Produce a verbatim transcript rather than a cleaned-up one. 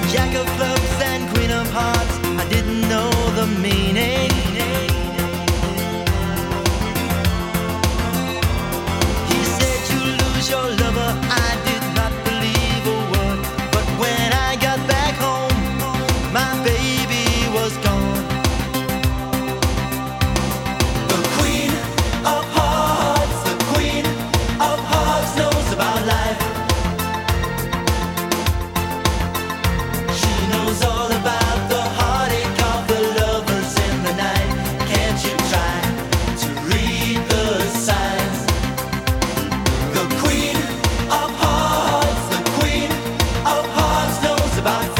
Jack of clubs and queen of hearts, I didn't know the meaning. He said you lose your lover, I did not believe a word. But when I got back home, my baby was gone. The queen of hearts, the queen of hearts knows about life. She knows all about the heartache of the lovers in the night. Can't you try to read the signs? The queen of hearts, the queen of hearts knows about